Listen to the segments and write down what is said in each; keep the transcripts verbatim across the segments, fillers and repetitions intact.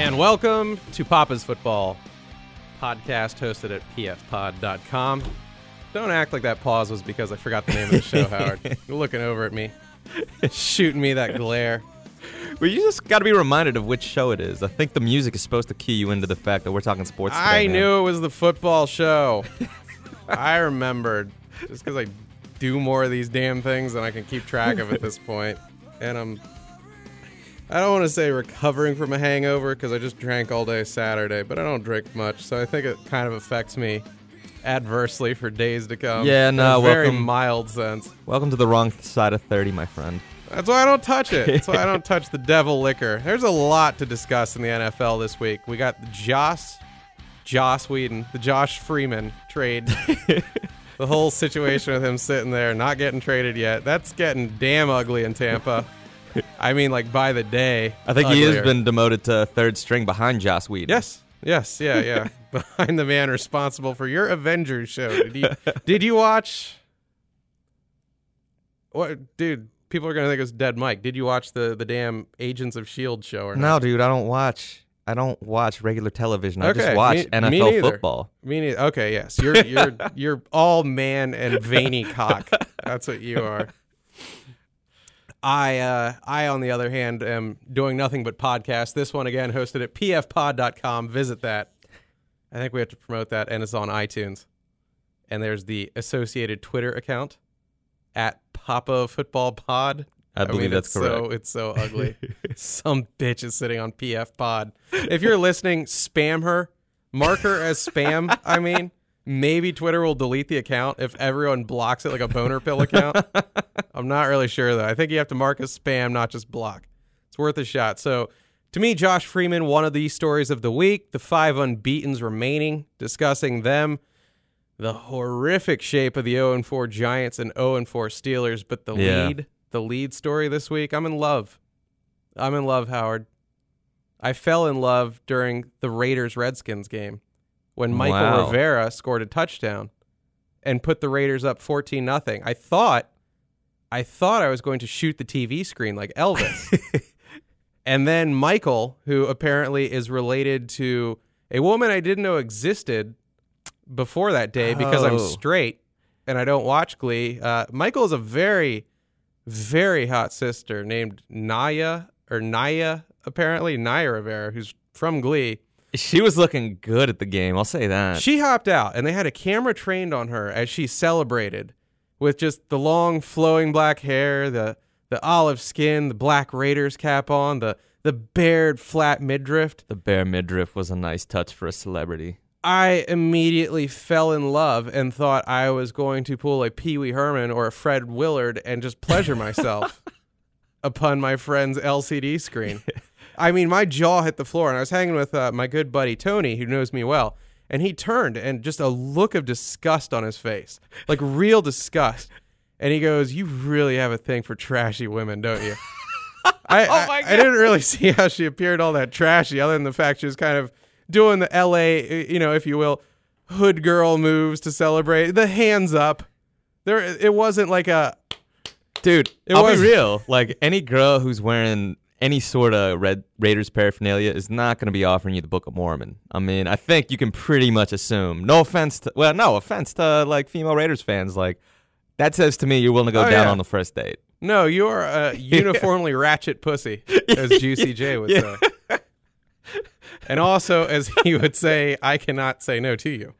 And welcome to Papa's Football, podcast hosted at p f pod dot com. Don't act like that pause was because I forgot the name of the show, Howard. You're looking over at me, shooting me that glare. Well, you just got to be reminded of which show it is. I think the music is supposed to key you into the fact that we're talking sports today, I man. knew it was the football show. I remembered. Just because I do more of these damn things than I can keep track of at this point. And I'm... I don't want to say recovering from a hangover because I just drank all day Saturday, but I don't drink much, so I think it kind of affects me adversely for days to come. Yeah, no, in a very welcome- mild sense. Welcome to the wrong side of thirty, my friend. That's why I don't touch it. That's why I don't touch the devil liquor. There's a lot to discuss in the N F L this week. We got the Joss, Joss Whedon, the Josh Freeman trade. The whole situation with him sitting there, not getting traded yet. That's getting damn ugly in Tampa. I mean, like, by the day. I think uglier. he has been demoted to third string behind Joss Whedon. Yes. Yes. Yeah. Yeah. Behind the man responsible for your Avengers show. Did you, did you watch? What, dude? People are gonna think it's Dead Mike. Did you watch the the damn Agents of S H I E L D show or No, not? dude, I don't watch. I don't watch regular television. I Okay, just watch me- N F me L neither. football. Me neither. Okay. Yes. You're you're you're all man and veiny cock. That's what you are. I, uh, I, on the other hand, am doing nothing but podcasts. This one, again, hosted at p f pod dot com. Visit that. I think we have to promote that, and it's on iTunes. And there's the associated Twitter account, at Papa Football Pod. I believe mean, that's it's correct. So, it's so ugly. Some bitch is sitting on P F Pod. If you're listening, spam her. Mark her as spam, I mean. Maybe Twitter will delete the account if everyone blocks it like a boner pill account. I'm not really sure, though. I think you have to mark as spam, not just block. It's worth a shot. So, to me, Josh Freeman, one of the stories of the week, the five unbeatens remaining, discussing them, the horrific shape of the oh and four Giants and oh and four Steelers, but the Yeah. lead, the lead story this week, I'm in love. I'm in love, Howard. I fell in love during the Raiders-Redskins game, when Michael Wow. Rivera scored a touchdown and put the Raiders up fourteen nothing. I thought I thought I was going to shoot the T V screen like Elvis. And then Michael, who apparently is related to a woman I didn't know existed before that day because I'm Oh. straight and I don't watch Glee. Uh, Michael is a very, very hot sister named Naya or Naya, apparently, Naya Rivera, who's from Glee. She was looking good at the game. I'll say that. She hopped out, and they had a camera trained on her as she celebrated with just the long, flowing black hair, the the olive skin, the black Raiders cap on, the the bared, flat midriff. the bare midriff was a nice touch for a celebrity. I immediately fell in love and thought I was going to pull a Pee Wee Herman or a Fred Willard and just pleasure myself upon my friend's L C D screen. I mean, my jaw hit the floor, and I was hanging with uh, my good buddy Tony, who knows me well, and he turned, and just a look of disgust on his face, like real disgust. And he goes, "You really have a thing for trashy women, don't you?" I, Oh my I, God. I didn't really see how she appeared all that trashy, other than the fact she was kind of doing the L A, you know, if you will, hood girl moves to celebrate. The hands up. There, it wasn't like a... Dude, It I'll was- be real. Like, any girl who's wearing any sort of Red Raiders paraphernalia is not going to be offering you the Book of Mormon. I mean, I think you can pretty much assume. No offense to, well, no offense to, like, female Raiders fans. Like, that says to me you're willing to go Oh, down yeah. on the first date. No, you're a uniformly ratchet pussy, as Juicy J would Yeah. say. And also, as he would say, I cannot say no to you.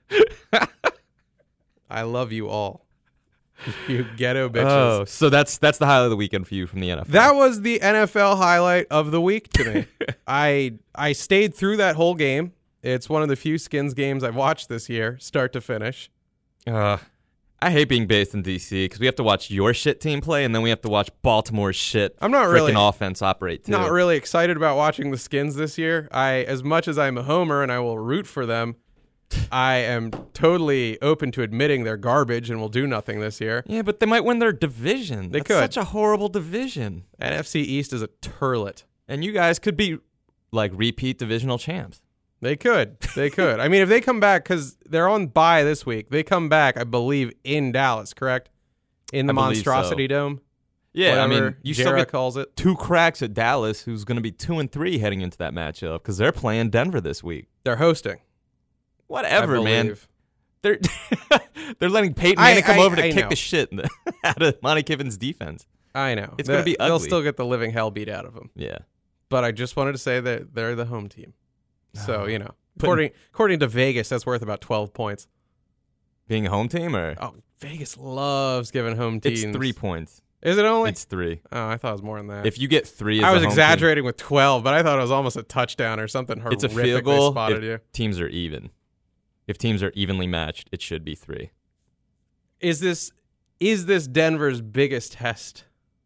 I love you all. You ghetto bitches. Oh, so that's that's the highlight of the weekend for you from the N F L. That was the N F L highlight of the week to me. I I stayed through that whole game. It's one of the few Skins games I've watched this year, start to finish. Uh, I hate being based in D C because we have to watch your shit team play, and then we have to watch Baltimore's shit I'm not freaking really- offense operate too. Not really excited about watching the Skins this year. I, as much as I'm a homer and I will root for them, I am totally open to admitting they're garbage and will do nothing this year. Yeah, but they might win their division. They That's could. such a horrible division. N F C East is a turlet. And you guys could be like repeat divisional champs. They could. They could. I mean, if they come back, because they're on bye this week, they come back, I believe, in Dallas, correct? In the I believe Monstrosity so. Dome? Yeah, I whatever mean, you still Jera get calls it. two cracks at Dallas, who's going to be two and three heading into that matchup because they're playing Denver this week. They're hosting. Whatever, I man. believe. They're they're letting Peyton I- Manning come I- over to I kick know. the shit out of Monty Kiffin's defense. I know. It's They- gonna be They'll ugly. still get the living hell beat out of them. Yeah. But I just wanted to say that they're the home team. So, Oh. you know, Putting- according according to Vegas, that's worth about twelve points. Being a home team, or Oh, Vegas loves giving home teams. it's three points. Is it only? It's three. Oh, I thought it was more than that. If you get three, as I a was home exaggerating with twelve, but I thought it was almost a touchdown or something team, horrific. it's a field goal. They spotted if you. teams are even. If teams are evenly matched, it should be three. Is this is this Denver's biggest test?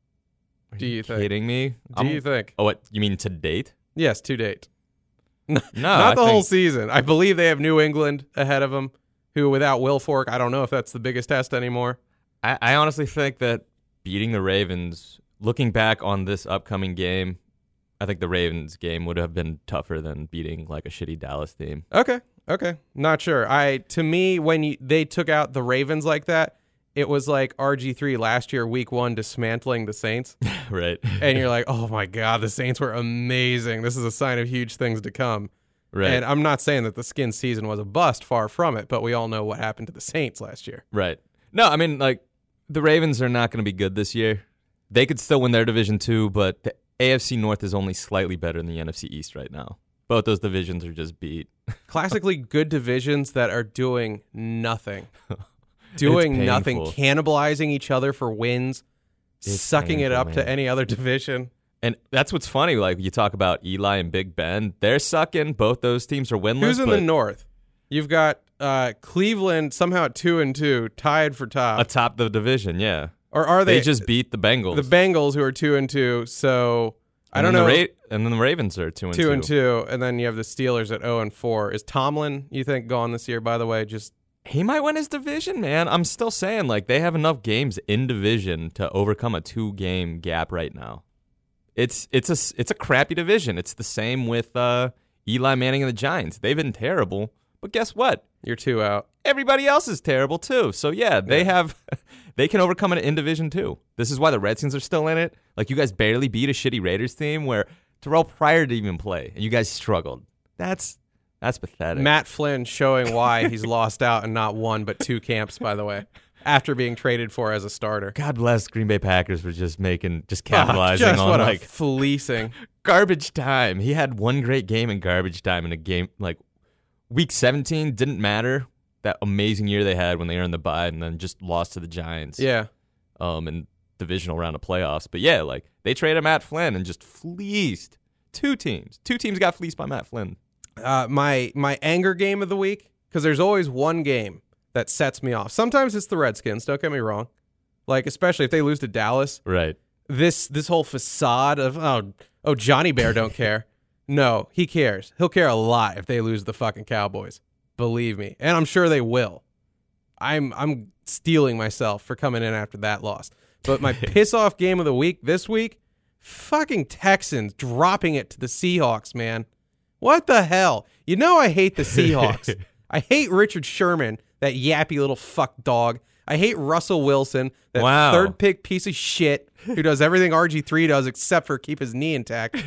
Are Do you think? kidding me? Do you think? Oh, what you mean to date? Yes, to date. No, Not I the whole think- season. I believe they have New England ahead of them, who without Will Fork, I don't know if that's the biggest test anymore. I, I honestly think that beating the Ravens, looking back on this upcoming game, I think the Ravens game would have been tougher than beating like a shitty Dallas team. Okay, okay, not sure. I to me when you, they took out the Ravens like that, it was like R G three last year, week one, dismantling the Saints, Right. and you're like, oh my god, the Saints were amazing. This is a sign of huge things to come. Right. And I'm not saying that the skin season was a bust, far from it, but we all know what happened to the Saints last year. Right. No, I mean, like, the Ravens are not going to be good this year. They could still win their division too, but the A F C North is only slightly better than the N F C East right now. Both those divisions are just beat. Classically good divisions that are doing nothing. Doing It's nothing, painful. cannibalizing each other for wins, It's sucking it painful, up to man. any other division. And that's what's funny. Like, you talk about Eli and Big Ben. They're sucking. Both those teams are winless. Who's in but the North? You've got uh, Cleveland somehow at two and two, tied for top. atop the division, yeah. or are They, they, just beat the Bengals. the Bengals, who are two and two? So I And don't then know. the Ra- and then the Ravens are two and two. two and two, and then you have the Steelers at zero and four. Is Tomlin, you think, gone this year? By the way, just He might win his division, man. I'm still saying, like, they have enough games in division to overcome a two-game gap right now. It's it's a it's a crappy division. It's the same with uh, Eli Manning and the Giants. They've been terrible, but guess what? you're two out. Everybody else is terrible too. So yeah, they Yeah. have they can overcome it in division too. This is why the Redskins are still in it. Like, you guys barely beat a shitty Raiders team where Terrell Pryor didn't even play, and you guys struggled. That's that's pathetic. Matt Flynn showing why he's lost out and not one but two camps. By the way, after being traded for as a starter. God bless Green Bay Packers for just making just Ah, capitalizing just on what like a fleecing. garbage time. He had one great game in garbage time in a game like week seventeen. Didn't matter. That amazing year they had when they earned the bye and then just lost to the Giants. Yeah. Um, in divisional round of playoffs. But yeah, like, they traded Matt Flynn and just fleeced two teams. Two teams got fleeced by Matt Flynn. Uh, my my anger game of the week, because there's always one game that sets me off. Sometimes it's the Redskins. Don't get me wrong. Like, especially if they lose to Dallas. Right. This this whole facade of oh oh Johnny Bear don't care. No, he cares. He'll care a lot if they lose the fucking Cowboys. Believe me, and I'm sure they will. I'm I'm stealing myself for coming in after that loss. But my piss off game of the week this week, fucking Texans dropping it to the Seahawks, man. What the hell? You know I hate the Seahawks. I hate Richard Sherman, that yappy little fuck dog. I hate Russell Wilson, that Wow. third pick piece of shit who does everything R G three does except for keep his knee intact.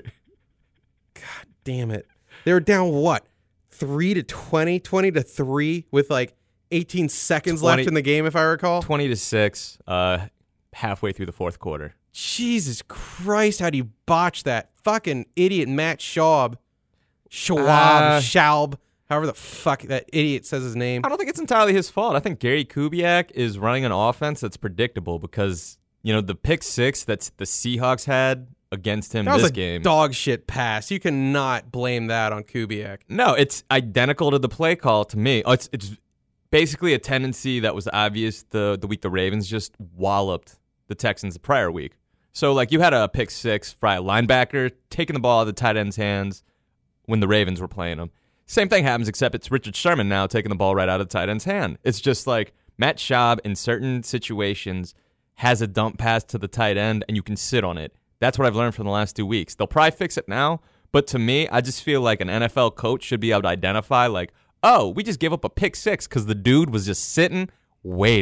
God damn it. They were down what? three to twenty, twenty to three with like eighteen seconds twenty left in the game, if I recall. twenty to six, uh, halfway through the fourth quarter. Jesus Christ, how do you botch that? Fucking idiot Matt Schaub. Schwab, Uh, Schaub, however the fuck that idiot says his name. I don't think it's entirely his fault. I think Gary Kubiak is running an offense that's predictable because, you know, the pick six that the Seahawks had against him That was this a game. dog shit pass. You cannot blame that on Kubiak. No, it's identical to the play call to me. Oh, it's it's basically a tendency that was obvious the the week the Ravens just walloped the Texans the prior week. So, like, you had a pick six by a linebacker taking the ball out of the tight end's hands when the Ravens were playing them. Same thing happens, except it's Richard Sherman now taking the ball right out of the tight end's hand. It's just like Matt Schaub in certain situations has a dump pass to the tight end, and you can sit on it. That's what I've learned from the last two weeks. They'll probably fix it now, but to me, I just feel like an N F L coach should be able to identify, like, oh, we just gave up a pick six because the dude was just sitting, waiting.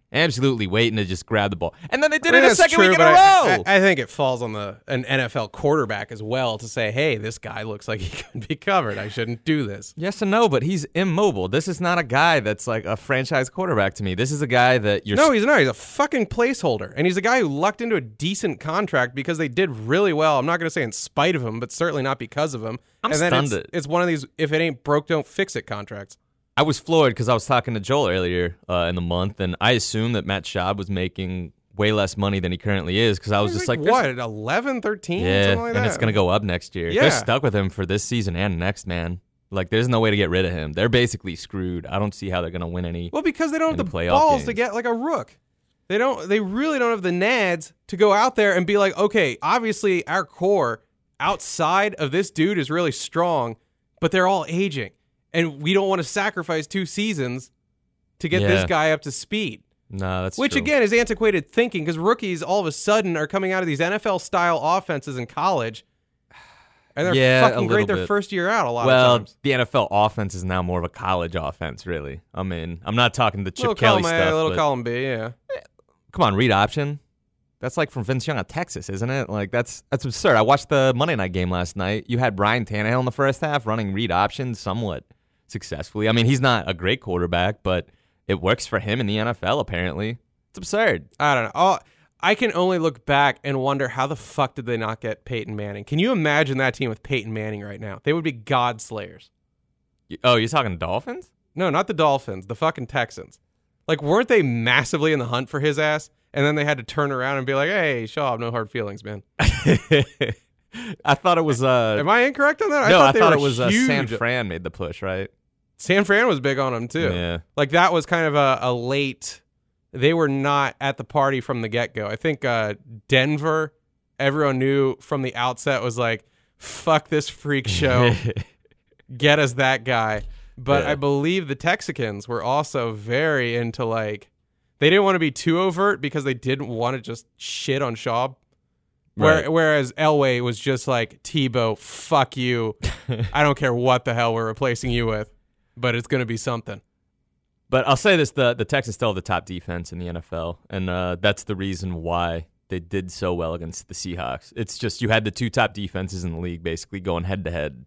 absolutely waiting to just grab the ball. And then they did I mean, it a that's second true, week in a but row. I, I, I think it falls on the an N F L quarterback as well to say, hey, this guy looks like he could be covered. I shouldn't do this. Yes and no, but he's immobile. This is not a guy that's like a franchise quarterback to me. This is a guy that you're... No, he's not. He's a fucking placeholder. And he's a guy who lucked into a decent contract because they did really well. I'm not going to say in spite of him, but certainly not because of him. I'm and then stunned. It's, it's one of these, if it ain't broke, don't fix it contracts. I was floored because I was talking to Joel earlier uh, in the month, and I assumed that Matt Schaub was making way less money than he currently is because I was He's just like, like, what, eleven, thirteen? yeah, Something like and that. it's going to go up next year. Yeah. They're stuck with him for this season and next, man. Like, there's no way to get rid of him. They're basically screwed. I don't see how they're going to win any. Well, because they don't have in the the playoff balls to games. get like a rook. They don't. They really don't have the nads to go out there and be like, okay, obviously our core outside of this dude is really strong, but they're all aging, and we don't want to sacrifice two seasons to get this Yeah. guy up to speed. No, that's Which true. again is antiquated thinking because rookies all of a sudden are coming out of these N F L style offenses in college, and they're Yeah, a fucking great little their bit. first year out a lot well, of times. the N F L offense is now more of a college offense, really. I mean, I'm not talking the Chip Little Kelly column stuff. A, little but- column B, yeah. Come on, read option. That's like from Vince Young of Texas, isn't it? Like that's that's absurd. I watched the Monday night game last night. You had Brian Tannehill in the first half running read options somewhat successfully. I mean, he's not a great quarterback, but it works for him in the N F L apparently. It's absurd. I don't know. Oh, I can only look back and wonder how the fuck did they not get Peyton Manning? Can you imagine that team with Peyton Manning right now? They would be god slayers. You- Oh, you're talking Dolphins? No, not the Dolphins, the fucking Texans. Like, weren't they massively in the hunt for his ass? And then they had to turn around and be like, hey, Schaub, no hard feelings, man. I thought it was uh Am I incorrect on that? no, I they thought were it was uh, huge. San Fran made the push, right? San Fran was big on him, too. Yeah. Like, that was kind of a, a late... They were not at the party from the get-go. I think uh, Denver, everyone knew from the outset, was like, fuck this freak show. Get us that guy. But Yeah. I believe the Texicans were also very into, like, they didn't want to be too overt because they didn't want to just shit on Schaub. Where, Right. Whereas Elway was just like, Tebow, fuck you. I don't care what the hell we're replacing you with, but it's going to be something. But I'll say this: the the Texans still have the top defense in the N F L, and uh, that's the reason why they did so well against the Seahawks. It's just you had the two top defenses in the league basically going head to head,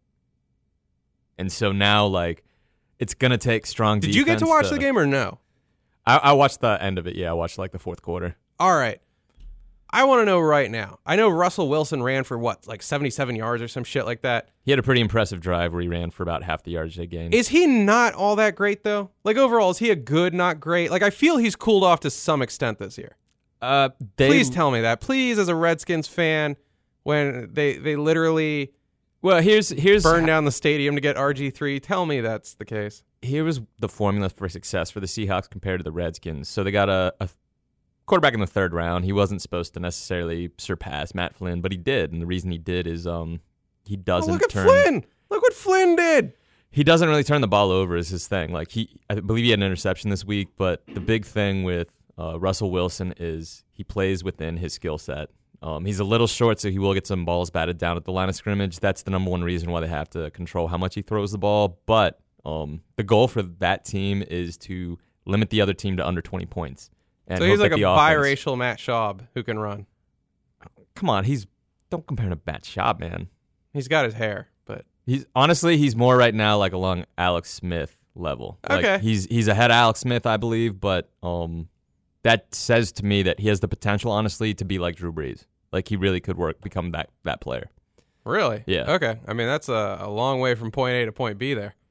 and so now like it's gonna take strong. Did you get to defense watch the game or no? I, I watched the end of it. Yeah, I watched like the fourth quarter. All right. I want to know right now. I know Russell Wilson ran for what, like seventy-seven yards or some shit like that. He had a pretty impressive drive where he ran for about half the yards they gained. Is he not all that great, though? Like, overall, is he a good, not great? Like, I feel he's cooled off to some extent this year. Uh, they, Please tell me that. Please, as a Redskins fan, when they, they literally Well, here's here's burned down the stadium to get R G three, tell me that's the case. here was the formula for success for the Seahawks compared to the Redskins. So they got a, a quarterback in the third round. He wasn't supposed to necessarily surpass Matt Flynn, but he did, and the reason he did is um he Oh, doesn't look at turn. Flynn. Look what Flynn did. He doesn't really turn the ball over is his thing. Like he, I believe he had an interception this week, but the big thing with uh, Russell Wilson is he plays within his skill set. Um, he's a little short, so he will get some balls batted down at the line of scrimmage. That's the number one reason why they have to control how much he throws the ball. But um, the goal for that team is to limit the other team to under twenty points. And So he's hope like that a the offense- biracial Matt Schaub who can run. Come on, he's don't compare him to Matt Schaub, man. He's got his hair, but He's honestly he's more right now like along Alex Smith level. Like, Okay. he's he's ahead of Alex Smith, I believe, but um, that says to me that he has the potential, honestly, to be like Drew Brees. Like he really could work, become that that player. really? Yeah. Okay. I mean, that's a, a long way from point A to point B there.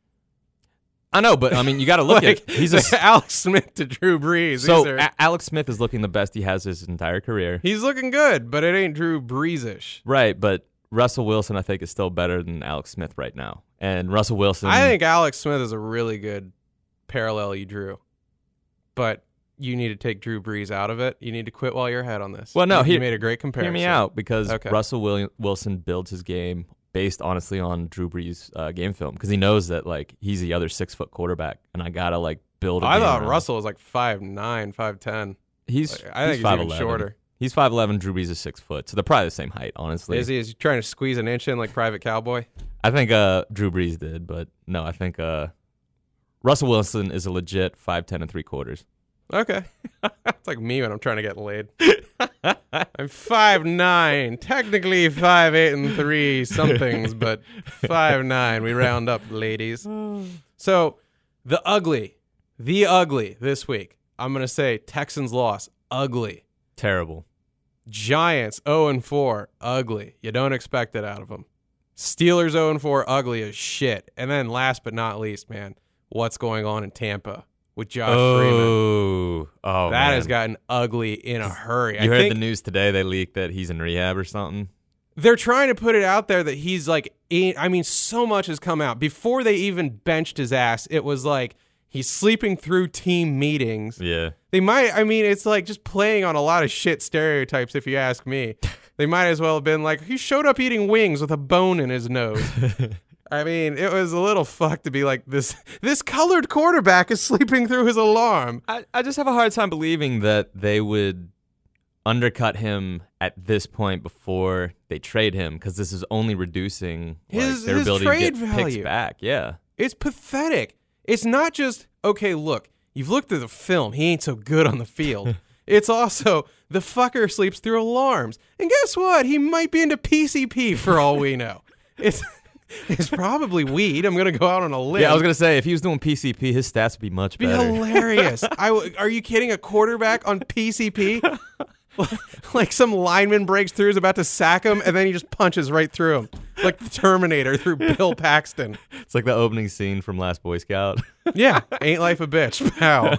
I know, but I mean, you got to look Like, at he's a Alex Smith to Drew Brees. so These are- A- Alex Smith is looking the best he has his entire career. he's looking good, but it ain't Drew Brees-ish. Right, but Russell Wilson, I think, is still better than Alex Smith right now. And Russell Wilson, I think Alex Smith is a really good parallel you drew, but you need to take Drew Brees out of it. You need to quit while you're ahead on this. Well, no, you, he- you made a great comparison. hear me out because Okay. Russell William, Wilson builds his game based honestly on Drew Brees' uh, game film because he knows that like he's the other six foot quarterback, and I gotta like build. A I game thought around. Russell was like five nine, five ten. He's Like, I think he's he's five even eleven. shorter. He's five eleven. Drew Brees is six foot, so they're probably the same height. Honestly, Is he? Is he trying to squeeze an inch in like Private Cowboy? I think uh, Drew Brees did, but no, I think uh, Russell Wilson is a legit five ten and three quarters. Okay. It's like me when I'm trying to get laid. I'm five nine, technically five eight and three somethings, but five nine. We round up, ladies. So, the ugly, the ugly this week. I'm going to say Texans loss, ugly. Terrible. Giants oh and four, ugly. You don't expect it out of them. Steelers oh and four, ugly as shit. And then last but not least, man, what's going on in Tampa with Josh oh, Freeman? Oh, That man. has gotten ugly in a hurry. You I heard think the news today? They leaked that he's in rehab or something. they're trying to put it out there that he's like, in, I mean, so much has come out. Before they even benched his ass, it was like he's sleeping through team meetings. Yeah. They might, I mean, it's like just playing on a lot of shit stereotypes, if you ask me. They might as well have been like, he showed up eating wings with a bone in his nose. I mean, it was a little fucked to be like, this This colored quarterback is sleeping through his alarm. I, I just have a hard time believing that they would undercut him at this point before they trade him, because this is only reducing like, His- their his ability trade to get value. picks back. Yeah. It's pathetic. It's not just, okay, look, you've looked at the film. He ain't so good on the field. It's also, the fucker sleeps through alarms. And guess what? He might be into P C P for all we know. It's it's probably weed. I'm going to go out on a limb. Yeah, I was going to say, if he was doing P C P, his stats would be much be better. hilarious. I w- are you kidding? A quarterback on P C P? Like some lineman breaks through, is about to sack him, and then he just punches right through him. Like the Terminator through Bill Paxton. It's like the opening scene from Last Boy Scout. Yeah, ain't life a bitch. Pow.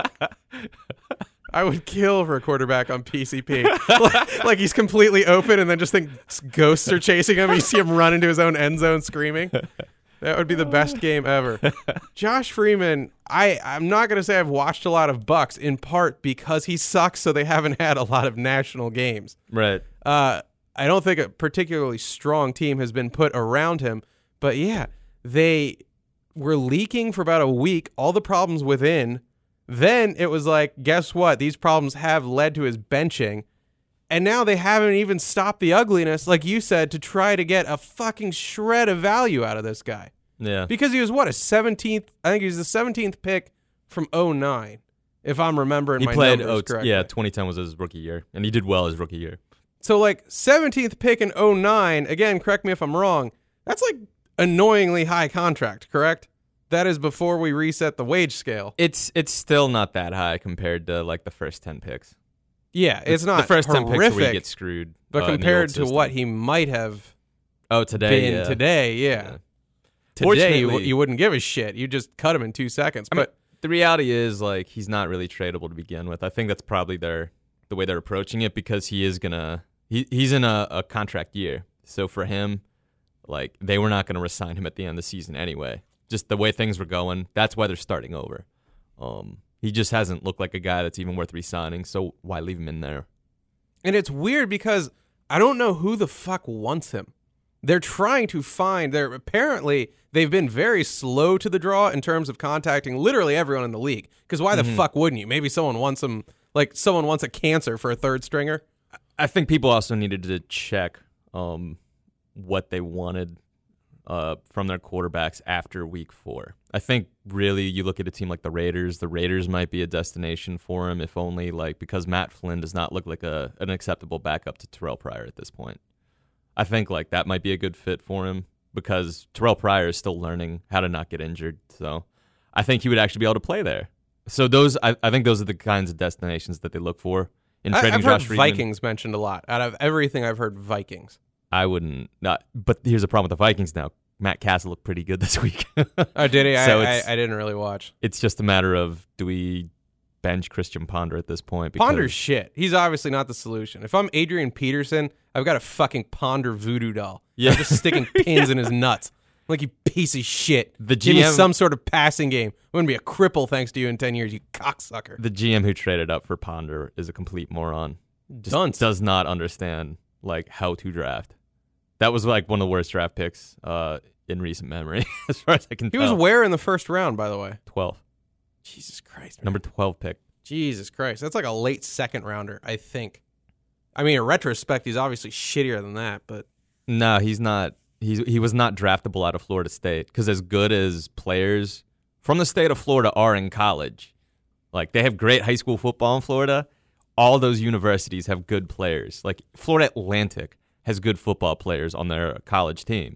I would kill for a quarterback on P C P. like, like he's completely open and then just think ghosts are chasing him. You see him run into his own end zone screaming. That would be the best game ever. Josh Freeman, I, I'm not going to say I've watched a lot of Bucks, in part because he sucks, so they haven't had a lot of national games. Right. Uh, I don't think a particularly strong team has been put around him. But yeah, they were leaking for about a week, all the problems within. Then it was like, guess what? These problems have led to his benching. And now they haven't even stopped the ugliness, like you said, to try to get a fucking shred of value out of this guy. Yeah. Because he was, what, a seventeenth? I think he was the seventeenth pick from oh nine, if I'm remembering He my played, numbers oh, correctly. yeah, twenty ten was his rookie year, and he did well his rookie year. So, like, seventeenth pick in oh nine, again, correct me if I'm wrong, that's like annoyingly high contract, correct? That is before we reset the wage scale. It's it's still not that high compared to like the first ten picks. Yeah, it's not the first ten horrific, picks where you get screwed. but uh, in the compared old to system. what he might have oh today been yeah. today, yeah. Yeah. Today, you, Fortunately- you wouldn't give a shit. You just cut him in two seconds. I mean, But the reality is like he's not really tradable to begin with. I think that's probably their the way they're approaching it, because he is gonna he he's in a, a contract year. So for him, like they were not gonna resign him at the end of the season anyway. Just the way things were going, that's why they're starting over. Um, he just hasn't looked like a guy that's even worth re-signing, so why leave him in there? and it's weird because I don't know who the fuck wants him. They're trying to find. They're apparently they've been very slow to the draw in terms of contacting literally everyone in the league. Because why the Mm-hmm. fuck wouldn't you? Maybe someone wants him. Like someone wants a cancer for a third stringer. I think people also needed to check um, what they wanted uh, from their quarterbacks after week four. I think really you look at a team like the Raiders. The Raiders might be a destination for him, if only like because Matt Flynn does not look like a an acceptable backup to Terrell Pryor at this point. I think like that might be a good fit for him because Terrell Pryor is still learning how to not get injured. So I think he would actually be able to play there. So those, I, I think those are the kinds of destinations that they look for in I, trading I've Josh heard Freeman. Vikings mentioned a lot. Out of everything I've heard, Vikings. I wouldn't. Not, but here's the problem with the Vikings now. Matt Castle looked pretty good this week. Oh, did he? So I, it's- I, I didn't really watch. It's just a matter of do we bench Christian Ponder at this point? Because Ponder's shit. He's obviously not the solution. If I'm Adrian Peterson, I've got a fucking Ponder voodoo doll. Yeah. I'm just sticking pins in his nuts. Like, you piece of shit. The Give me G M some sort of passing game. I'm going to be a cripple thanks to you in ten years, you cocksucker. the G M who traded up for Ponder is a complete moron. Just Dunce. does not understand like how to draft. That was like one of the worst draft picks uh, in recent memory, as far as I can He tell. was where in the first round, by the way? twelve. Jesus Christ, man. Number twelve pick. Jesus Christ. That's like a late second rounder, I think. I mean, in retrospect, he's obviously shittier than that, but No, he's not. He's he was not draftable out of Florida State because as good as players from the state of Florida are in college, Like, they have great high school football in Florida. All those universities have good players. Like, Florida Atlantic has good football players on their college team.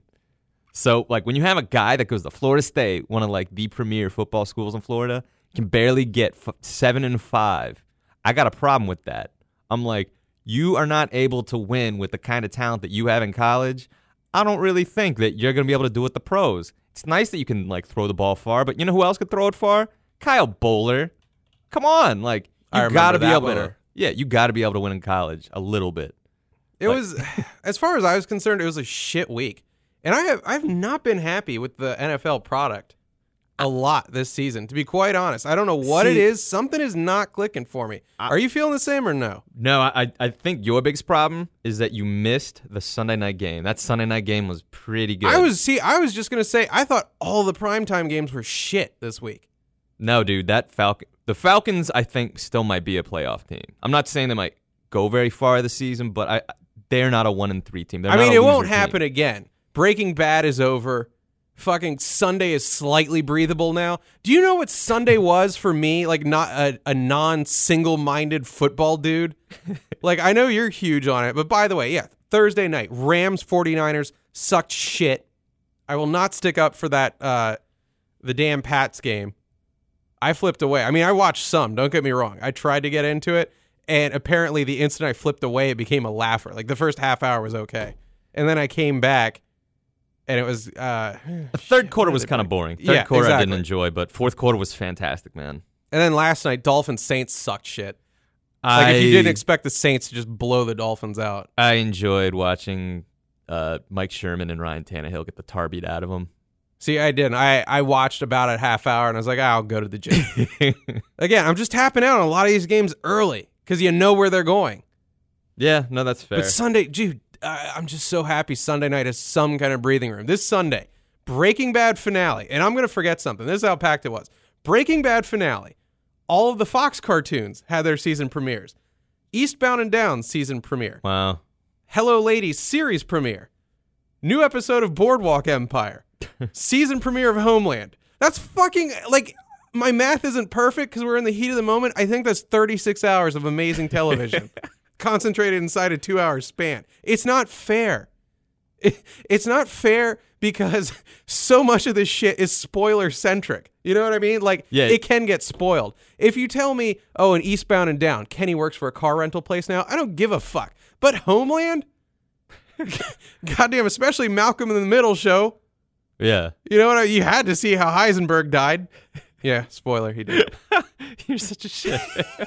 So, like, when you have a guy that goes to Florida State, one of, like, the premier football schools in Florida, can barely get f- seven and five, I got a problem with that. I'm like, you are not able to win with the kind of talent that you have in college. I don't really think that you're going to be able to do it with the pros. It's nice that you can, like, throw the ball far, but you know who else could throw it far? Kyle Bowler. Come on. Like, you got to be able winner. to. Yeah, you got to be able to win in college a little bit. It Like, was, as far as I was concerned, it was a shit week. And I have I've not been happy with the N F L product a lot this season, to be quite honest. I don't know what See, it is. Something is not clicking for me. I, Are you feeling the same or no? No, I I think your biggest problem is that you missed the Sunday night game. That Sunday night game was pretty good. I was see, I was just gonna say I thought all the primetime games were shit this week. No, dude, that Falcon the Falcons I think still might be a playoff team. I'm not saying they might go very far this season, but I they're not a one and three team. They're I not mean, a it won't loser happen team. again. Breaking Bad is over. Fucking Sunday is slightly breathable now. Do you know what Sunday was for me? Like, not a, a non-single-minded football dude. Like, I know you're huge on it, but by the way, yeah, Thursday night, Rams 49ers sucked shit. I will not stick up for that, uh, the damn Pats game. I flipped away. I mean, I watched some, don't get me wrong. I tried to get into it, and apparently the instant I flipped away, it became a laugher. Like, the first half hour was okay. And then I came back, and it was... Uh, The third shit, quarter what was did kind it of bring? boring. Third Yeah, quarter I exactly. didn't enjoy, but fourth quarter was fantastic, man. And then last night, Dolphins Saints sucked shit. Like, I, if you didn't expect the Saints to just blow the Dolphins out. I enjoyed watching uh, Mike Sherman and Ryan Tannehill get the tar beat out of them. See, I didn't. I, I watched about a half hour, and I was like, ah, I'll go to the gym. Again, I'm just tapping out on a lot of these games early because you know where they're going. Yeah, no, that's fair. But Sunday, dude, I, I'm just so happy Sunday night has some kind of breathing room. This Sunday, Breaking Bad finale, and I'm going to forget something. This is how packed it was. Breaking Bad finale. All of the Fox cartoons had their season premieres. Eastbound and Down season premiere. Wow. Hello Ladies series premiere. New episode of Boardwalk Empire. Season premiere of Homeland. That's fucking, like, my math isn't perfect because we're in the heat of the moment. I think that's thirty-six hours of amazing television concentrated inside a two-hour span. It's not fair. It, it's not fair because so much of this shit is spoiler-centric. You know what I mean? Like, Yeah. it can get spoiled. If you tell me, oh, in Eastbound and Down, Kenny works for a car rental place now, I don't give a fuck. But Homeland? Goddamn, especially Malcolm in the Middle show. Yeah. You know what? I, you had to see how Heisenberg died. Yeah, spoiler, he did. You're such a shit.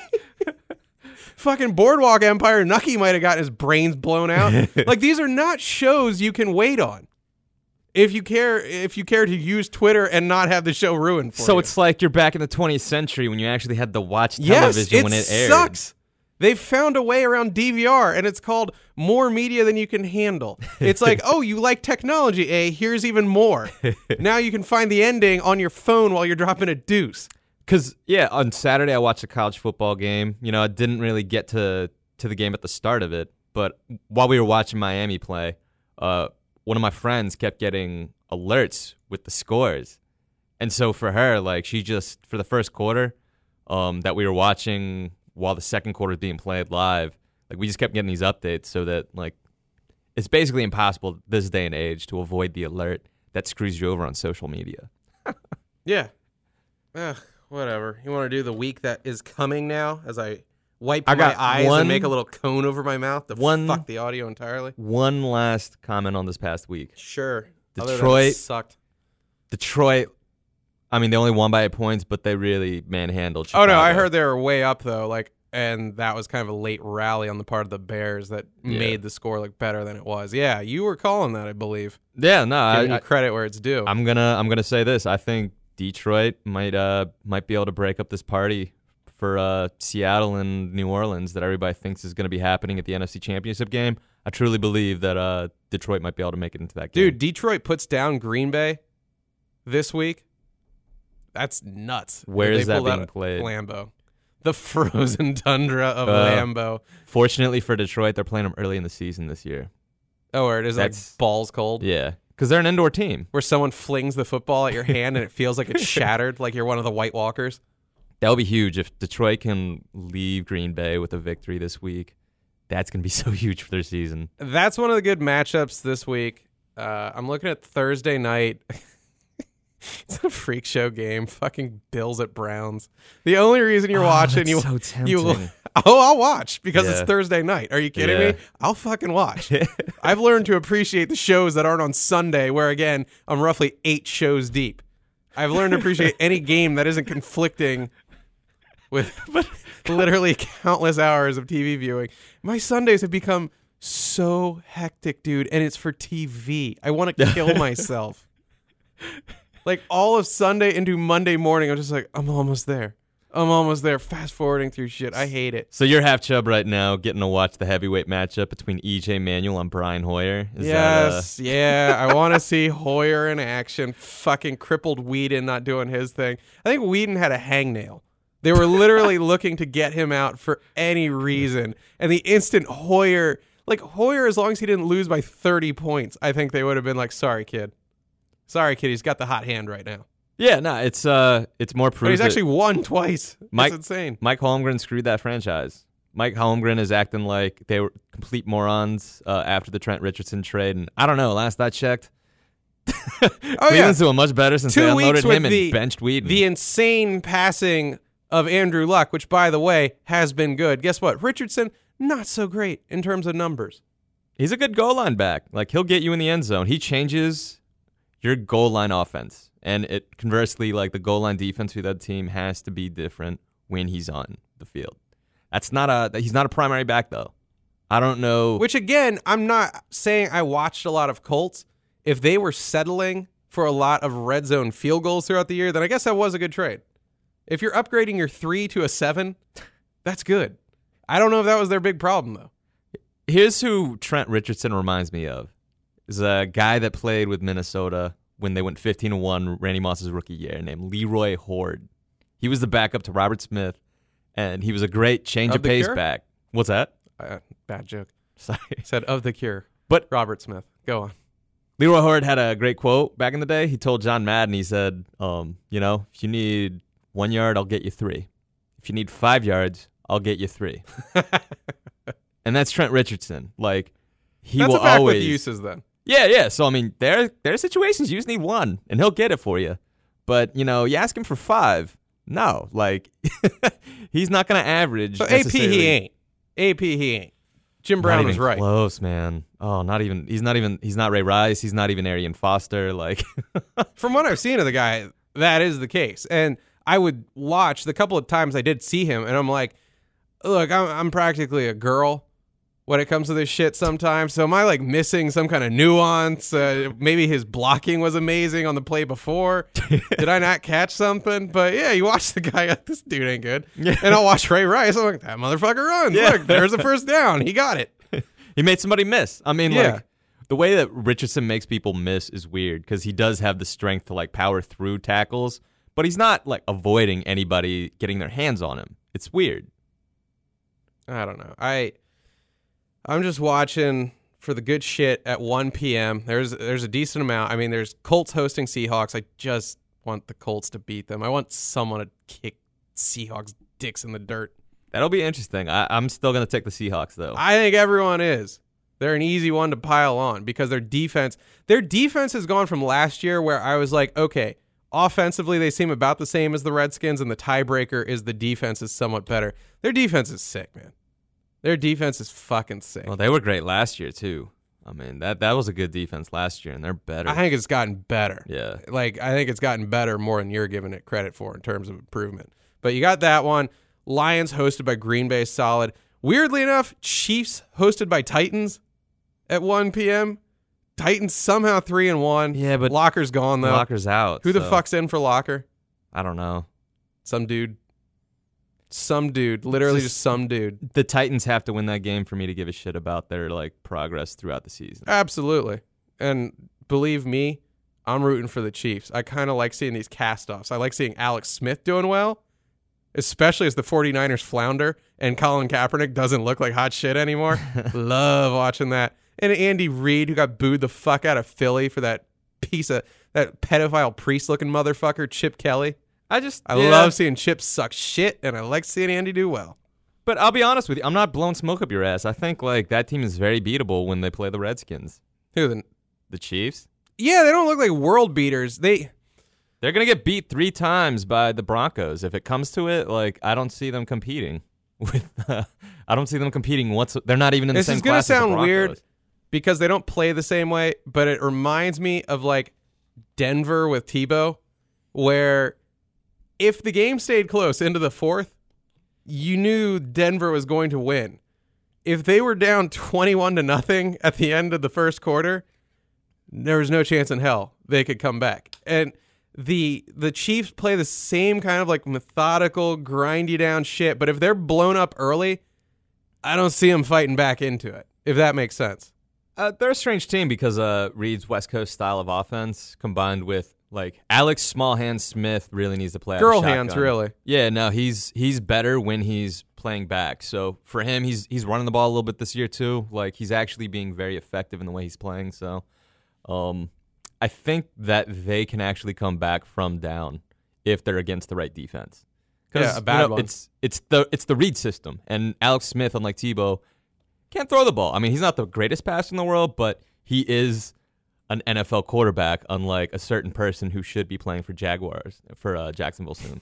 Fucking Boardwalk Empire, Nucky might have gotten his brains blown out. Like, these are not shows you can wait on. If you care, if you care to use Twitter and not have the show ruined for you. So it's like you're back in the twentieth century when you actually had to watch yes, television it when it aired. sucks. They've found a way around D V R, and it's called more media than you can handle. It's like, oh, you like technology, eh? Here's even more. Now you can find the ending on your phone while you're dropping a deuce. Because, yeah, on Saturday I watched a college football game. You know, I didn't really get to, to the game at the start of it. But while we were watching Miami play, uh, one of my friends kept getting alerts with the scores. And so for her, like, she just, for the first quarter um, that we were watching while the second quarter was being played live, like, we just kept getting these updates so that, like, it's basically impossible this day and age to avoid the alert that screws you over on social media. Yeah. Ugh, whatever. You want to do the week that is coming now as I wipe I my got eyes one- and make a little cone over my mouth to one- fuck the audio entirely? One last comment on this past week. Sure. Other than it Detroit- sucked. Detroit, I mean, they only won by eight points, but they really manhandled Oh, Chicago. no, I heard they were way up, though. Like, and that was kind of a late rally on the part of the Bears that Yeah. made the score look better than it was. Yeah, you were calling that, I believe. Yeah, no, I, Giving you I, credit where it's due. I'm gonna I'm gonna say this. I think Detroit might uh might be able to break up this party for uh, Seattle and New Orleans that everybody thinks is going to be happening at the N F C Championship game. I truly believe that uh, Detroit might be able to make it into that game. Dude, Detroit puts down Green Bay this week. That's nuts. Where They is that pulled being out played? Lambeau. The frozen tundra of Uh, Lambeau. Fortunately for Detroit, they're playing them early in the season this year. Oh, where it is that's- like balls cold. Yeah, because they're an indoor team. Where someone flings the football at your hand and it feels like it's shattered, like you're one of the White Walkers. That would be huge if Detroit can leave Green Bay with a victory this week. That's going to be so huge for their season. That's one of the good matchups this week. Uh, I'm looking at Thursday night. It's a freak show game. Fucking Bills at Browns. The only reason you're Oh, watching, that's you so tempting. you oh, I'll watch because Yeah. it's Thursday night. Are you kidding Yeah. me? I'll fucking watch. I've learned to appreciate the shows that aren't on Sunday, where again I'm roughly eight shows deep. I've learned to appreciate any game that isn't conflicting with literally countless hours of T V viewing. My Sundays have become so hectic, dude, and it's for T V. I want to kill myself. Like all of Sunday into Monday morning, I'm just like, I'm almost there. I'm almost there. Fast forwarding through shit. I hate it. So you're half chub right now, getting to watch the heavyweight matchup between E J Manuel and Brian Hoyer. Is yes, That, uh... yeah. I want to see Hoyer in action. Fucking crippled Whedon not doing his thing. I think Whedon had a hangnail. They were literally looking to get him out for any reason. And the instant Hoyer, like Hoyer, as long as he didn't lose by thirty points, I think they would have been like, sorry, kid. Sorry, kid. He's got the hot hand right now. Yeah, no, it's uh, it's more proof. But he's that actually won twice. Mike- It's insane. Mike Holmgren screwed that franchise. Mike Holmgren is acting like they were complete morons uh, after the Trent Richardson trade, and I don't know. Last I checked, Oh, yeah. Cleveland's doing much better since Two they unloaded weeks with him and the- benched Whedon. The insane passing of Andrew Luck, which, by the way, has been good. Guess what? Richardson, not so great in terms of numbers. He's a good goal line back. Like, he'll get you in the end zone. He changes your goal line offense. And it conversely, like, the goal line defense for that team has to be different when he's on the field. That's not a he's not a primary back, though. I don't know. Which, again, I'm not saying I watched a lot of Colts. If they were settling for a lot of red zone field goals throughout the year, then I guess that was a good trade. If you're upgrading your three to a seven, that's good. I don't know if that was their big problem, though. Here's who Trent Richardson reminds me of. Is a guy that played with Minnesota when they went fifteen and one Randy Moss's rookie year named Leroy Horde. He was the backup to Robert Smith, and he was a great change Of of the pace Cure? back. What's that? Uh, bad joke. Sorry. Said of the Cure. But Robert Smith. Go on. Leroy Horde had a great quote back in the day. He told John Madden, he said, um, you know, if you need one yard, I'll get you three. If you need five yards, I'll get you three. And that's Trent Richardson. Like, he That's will a back always with uses, then. Yeah, yeah. So, I mean, there, there are situations you just need one, and he'll get it for you. But, you know, you ask him for five, no. Like, he's not going to average. So A P necessarily. he ain't. A P he ain't. Jim Brown Not was even right. close, man. Oh, not even. He's not even. He's not Ray Rice. He's not even Arian Foster. Like, From what I've seen of the guy, that is the case. And I would watch the couple of times I did see him, and I'm like, look, I'm, I'm practically a girl when it comes to this shit sometimes. So am I like missing some kind of nuance? Uh, maybe his blocking was amazing on the play before. Did I not catch something? But yeah, you watch the guy, like, this dude ain't good. Yeah. And I'll watch Ray Rice. I'm like, that motherfucker runs. Yeah. Look, there's a first down. He got it. he made somebody miss. I mean, Yeah. like, the way that Richardson makes people miss is weird because he does have the strength to like power through tackles, but he's not like avoiding anybody getting their hands on him. It's weird. I don't know. I I'm just watching for the good shit at one p.m. There's there's a decent amount. I mean, there's Colts hosting Seahawks. I just want the Colts to beat them. I want someone to kick Seahawks dicks in the dirt. That'll be interesting. I, I'm still gonna take the Seahawks though. I think everyone is. They're an easy one to pile on because their defense, their defense has gone from last year where I was like, okay, offensively they seem about the same as the Redskins, and the tiebreaker is the defense is somewhat better. Their defense is sick, man. Their defense is fucking sick. Well, they were great last year too. I mean, that that was a good defense last year, and they're better. I think it's gotten better. Yeah. Like, I think it's gotten better more than you're giving it credit for in terms of improvement. But you got that one. Lions hosted by Green Bay, solid. Weirdly enough, Chiefs hosted by Titans at one p.m. Titans somehow three and one. Yeah, but Locker's gone though. Locker's out. Who the so fuck's in for Locker? I don't know. Some dude. Some dude. Literally Just- just some dude. The Titans have to win that game for me to give a shit about their like progress throughout the season. Absolutely. And believe me, I'm rooting for the Chiefs. I kind of like seeing these cast-offs. I like seeing Alex Smith doing well, especially as the 49ers flounder and Colin Kaepernick doesn't look like hot shit anymore. Love watching that. And Andy Reid, who got booed the fuck out of Philly for that piece of, that pedophile priest-looking motherfucker, Chip Kelly. I just I yeah. love seeing Chip suck shit, and I like seeing Andy do well. But I'll be honest with you, I'm not blowing smoke up your ass. I think like that team is very beatable when they play the Redskins. Who then? The Chiefs? Yeah, they don't look like world beaters. They They're gonna get beat three times by the Broncos. If it comes to it, like I don't see them competing with. Uh, I don't see them competing once. They're not even in the this same is gonna class as the sound Broncos. weird because they don't play the same way, but it reminds me of like Denver with Tebow, where if the game stayed close into the fourth, you knew Denver was going to win. If they were down twenty-one to nothing at the end of the first quarter, there was no chance in hell they could come back. And the the Chiefs play the same kind of like methodical, grind you down shit. But if they're blown up early, I don't see them fighting back into it, if that makes sense. Uh, they're a strange team because uh, Reed's West Coast style of offense combined with like Alex Small Hand Smith really needs to play out of Girl shotgun. hands, really. Yeah, no, he's he's better when he's playing back. So for him, he's he's running the ball a little bit this year too. Like he's actually being very effective in the way he's playing. So um, I think that they can actually come back from down if they're against the right defense. Yeah, a bad you know, one. It's it's the it's the Reed system, and Alex Smith, unlike Tebow, can't throw the ball. I mean, he's not the greatest passer in the world, but he is an N F L quarterback, unlike a certain person who should be playing for Jaguars, for uh, Jacksonville soon.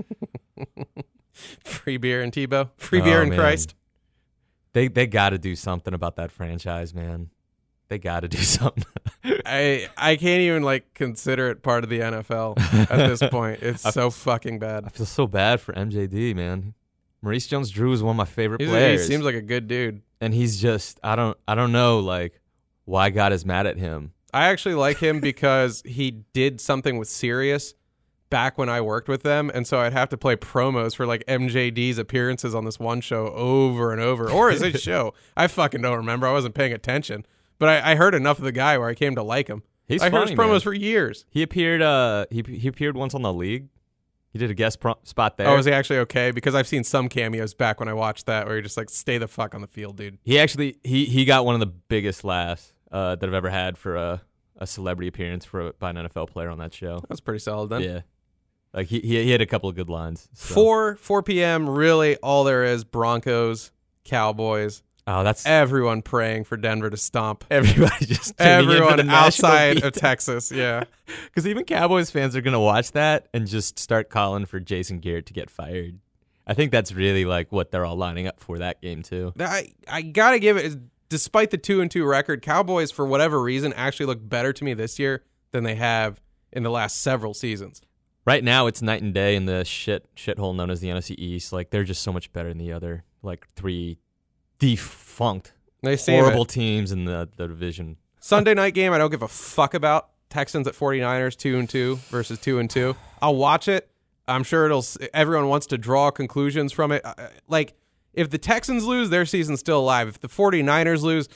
Free beer and Tebow. Free Oh, beer and man. Christ. They they got to do something about that franchise, man. They got to do something. I I can't even like consider it part of the N F L at this point. It's so fucking bad. I feel so bad for M J D, man. Maurice Jones-Drew is one of my favorite He's, players. he seems like a good dude. and he's just I don't I don't know like why God is mad at him. I actually like him because he did something with Sirius back when I worked with them, and so I'd have to play promos for like M J D's appearances on this one show over and over. Or is it show? I fucking don't remember. I wasn't paying attention. But I, I heard enough of the guy where I came to like him. He's I heard funny, his promos man. for years. He appeared uh he he appeared once on The League. He did a guest pro- spot there. Oh, is he actually okay? Because I've seen some cameos back when I watched that where you're just like, stay the fuck on the field, dude. He actually he he got one of the biggest laughs uh, that I've ever had for a, a celebrity appearance for by an N F L player on that show. That was pretty solid then. Yeah, like he he, he had a couple of good lines. So. Four four p.m. Really, all there is Broncos, Cowboys. Oh, that's Everyone praying for Denver to stomp. everybody just tuning in for Everyone the national outside beat. of Texas. Yeah. Because even Cowboys fans are gonna watch that and just start calling for Jason Garrett to get fired. I think that's really like what they're all lining up for that game too. I I gotta give it. Despite the two and two record, Cowboys for whatever reason actually look better to me this year than they have in the last several seasons. Right now, it's night and day in the shit shithole known as the N F C East. Like they're just so much better than the other like three defunct, They seem horrible it. teams in the, the division. Sunday night game. I don't give a fuck about. Texans at 49ers, two and two versus two and two. I'll watch it. I'm sure it'll. Everyone wants to draw conclusions from it. Uh, Like if the Texans lose, their season's still alive. If the 49ers lose,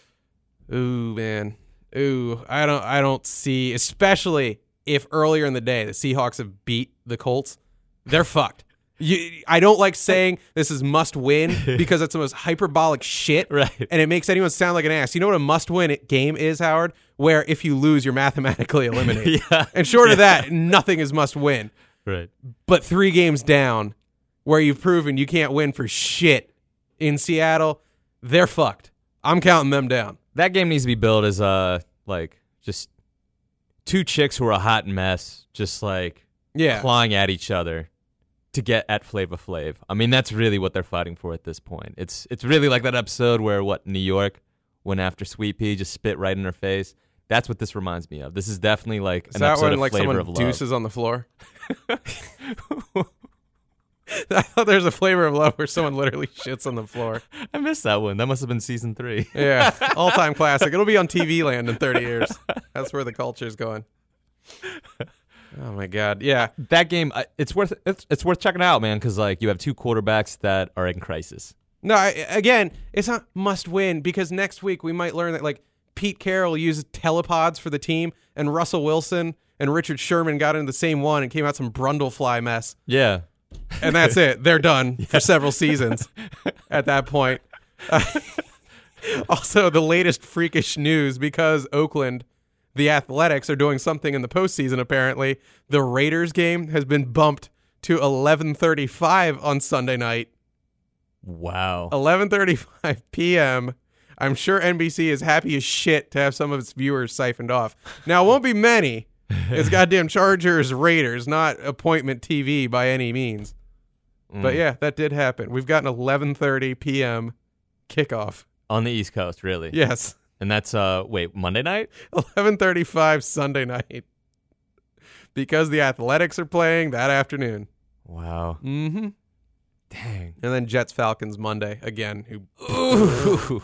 ooh man, ooh, I don't. I don't see. Especially if earlier in the day the Seahawks have beat the Colts, they're fucked. You, I don't like saying this is must win because it's the most hyperbolic shit, Right. and it makes anyone sound like an ass. You know what a must win game is, Howard? Where if you lose, you're mathematically eliminated. Yeah. And short of that, nothing is must win. Right. But three games down, where you've proven you can't win for shit in Seattle, they're fucked. I'm counting them down. That game needs to be billed as uh like just two chicks who are a hot mess, just like Yeah. clawing at each other to get at Flava Flav. I mean, that's really what they're fighting for at this point. It's it's really like that episode where what New York went after Sweet Pea, just spit right in her face. That's what this reminds me of. This is definitely like Is an that episode when of like Flavor someone of Love. deuces on the floor? I thought there's a Flavor of Love where someone literally shits on the floor. I missed that one. That must have been season three. Yeah, all-time classic. It'll be on T V land in thirty years. That's where the culture's going. Oh my god, yeah. That game, I- it's worth it's, it's worth checking out, man, because like you have two quarterbacks that are in crisis. No, I, again, it's not must win because next week we might learn that like Pete Carroll uses telepods for the team, and Russell Wilson and Richard Sherman got into the same one and came out some Brundlefly mess, Yeah. and that's it. They're done for several seasons at that point. Uh, also, the latest freakish news because Oakland, the Athletics are doing something in the postseason, apparently. The Raiders game has been bumped to eleven thirty-five on Sunday night. Wow. eleven thirty-five p.m. I'm sure N B C is happy as shit to have some of its viewers siphoned off. Now, it won't be many. It's goddamn Chargers, Raiders, not appointment T V by any means. Mm. But yeah, that did happen. We've got an eleven thirty p.m. kickoff. On the East Coast, really? Yes. And that's, uh, wait, Monday night? eleven thirty-five Sunday night. Because the Athletics are playing that afternoon. Wow. Mm-hmm. Dang. And then Jets Falcons Monday again. Who?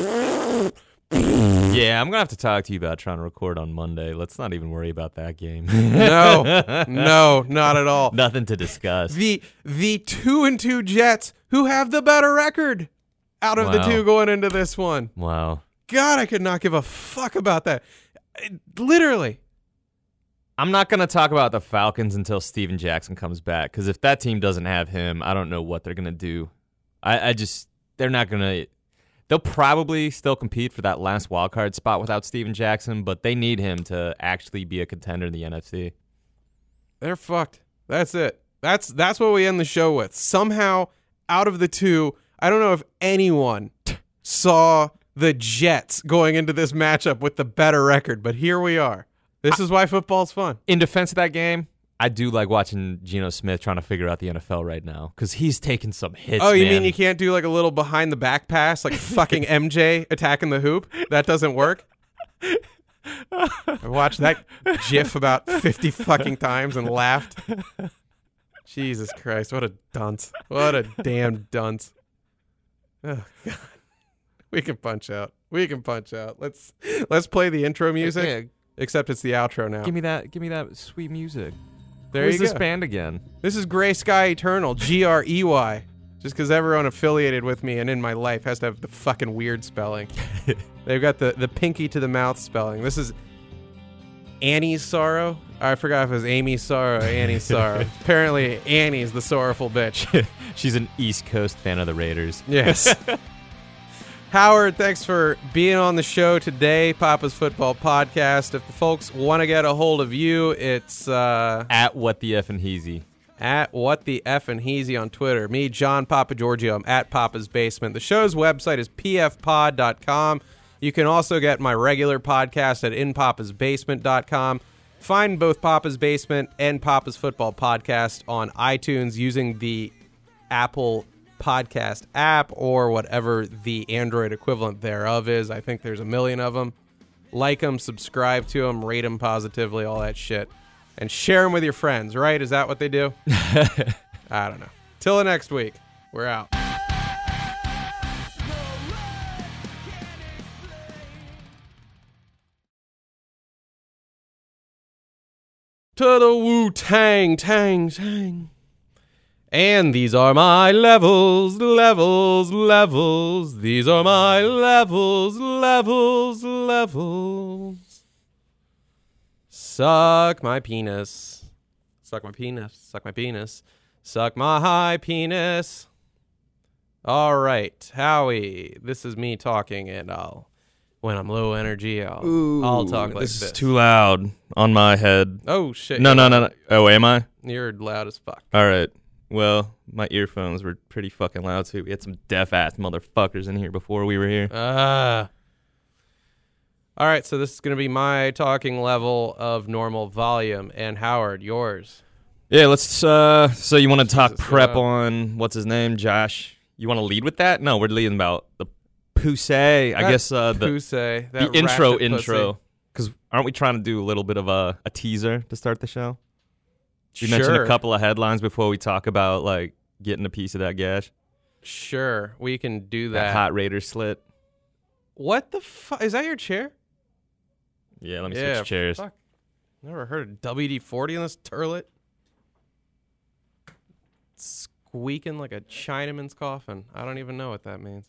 Yeah, I'm gonna have to talk to you about trying to record on Monday. Let's not even worry about that game. no, no, not at all. Nothing to discuss. The the two and two Jets who have the better record out of Wow. the two going into this one. Wow. God, I could not give a fuck about that. Literally. I'm not going to talk about the Falcons until Steven Jackson comes back, because if that team doesn't have him, I don't know what they're going to do. I, I just, they're not going to, they'll probably still compete for that last wildcard spot without Steven Jackson, but they need him to actually be a contender in the N F C. They're fucked. That's it. That's that's what we end the show with. Somehow, out of the two, I don't know if anyone saw the Jets going into this matchup with the better record, but here we are. This is why football's fun. In defense of that game, I do like watching Geno Smith trying to figure out the N F L right now, because he's taking some hits. Oh, you man. mean you can't do like a little behind the back pass, like fucking M J attacking the hoop? That doesn't work? I watched that GIF about fifty fucking times and laughed. Jesus Christ, what a dunce. What a damn dunce. Oh, God. We can punch out. We can punch out. Let's let's play the intro music. Yeah. Except it's the outro now. Give me that. Give me that sweet music. There Who's you this go. band again? This is Gray Sky Eternal, G R E Y. Just because everyone affiliated with me and in my life has to have the fucking weird spelling. They've got the, the pinky to the mouth spelling. This is Annie's Sorrow. I forgot if it was Amy's Sorrow or Annie's Sorrow. Apparently, Annie's the sorrowful bitch. She's an East Coast fan of the Raiders. Yes. Howard, thanks for being on the show today, Papa's Football Podcast. If the folks want to get a hold of you, it's uh, At What the F and Heezy. at What the F and Heezy on Twitter. Me, John Papa Giorgio, I'm at Papa's Basement. The show's website is p f pod dot com. You can also get my regular podcast at in papas basement dot com. Find both Papa's Basement and Papa's Football Podcast on iTunes using the Apple Podcast app or whatever the Android equivalent thereof is. I think there's a million of them. Like them, subscribe to them, rate them positively, all that shit. And share them with your friends, right? Is that what they do? I don't know. Till the next week. We're out. To the Wu-Tang, tang, tang. And these are my levels, levels, levels. These are my levels, levels, levels. Suck my penis. Suck my penis. Suck my penis. Suck my high penis. All right, Howie. This is me talking, and I'll, when I'm low energy, I'll, Ooh, I'll talk like this this. is too loud on my head. Oh shit! No, no, no, no. Oh, am I? You're loud as fuck. All right. Well, my earphones were pretty fucking loud, too. We had some deaf-ass motherfuckers in here before we were here. Ah. All right, so this is going to be my talking level of normal volume. And Howard, yours. Yeah, let's, uh, so you want to talk Jesus, prep uh, on, what's his name, Josh? You want to lead with that? No, we're leading about the Poussey, I That guess, uh, the, Poussey, the that intro ratchet intro. pussy. Because aren't we trying to do a little bit of a, a teaser to start the show? We Sure. mentioned a couple of headlines before we talk about, like, getting a piece of that gash. Sure, we can do That that. hot Raider slit. What the fuck? Is that your chair? Yeah, let me Yeah, switch chairs. Fuck. Never heard of W D forty in this turlet. Squeaking like a Chinaman's coffin. I don't even know what that means.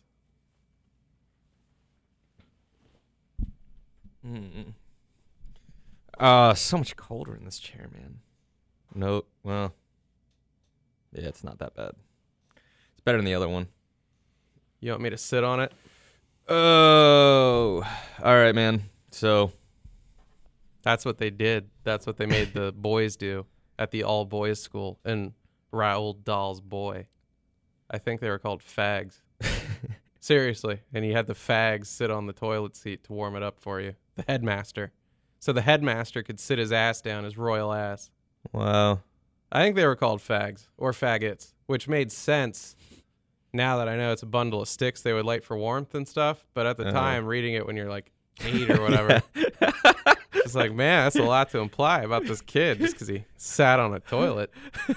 Mm. Uh, so much colder in this chair, man. No, well, yeah, it's not that bad. It's better than the other one. You want me to sit on it? Oh, all right, man. So, That's what they did. That's what they made the boys do at the all-boys school in Raoul Dahl's Boy. I think they were called fags. Seriously. And you had the fags sit on the toilet seat to warm it up for you. The headmaster. So the headmaster could sit his ass down, his royal ass. Wow. I think they were called fags or faggots, which made sense now that I know it's a bundle of sticks they would light for warmth and stuff. But at the Uh-huh. time, reading it when you're like eight or whatever, it's like, man, that's a lot to imply about this kid just because he sat on a toilet.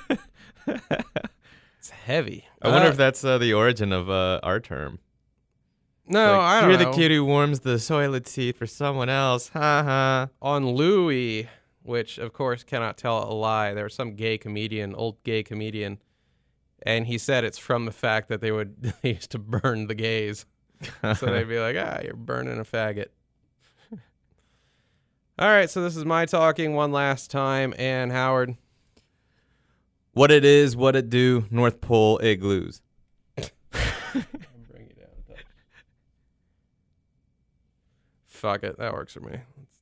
It's heavy. I wonder Uh, if that's uh, the origin of uh, our term. No, Like, I don't You're know. the kid who warms the toilet seat for someone else. Ha ha. On Louis, which of course cannot tell a lie, there was some gay comedian, old gay comedian, and he said it's from the fact that they would they used to burn the gays. So they'd be like, ah, you're burning a faggot. All right, so this is my talking one last time, and Howard. What it is, what it do, North Pole igloos. Bring you down a touch. Fuck it, that works for me.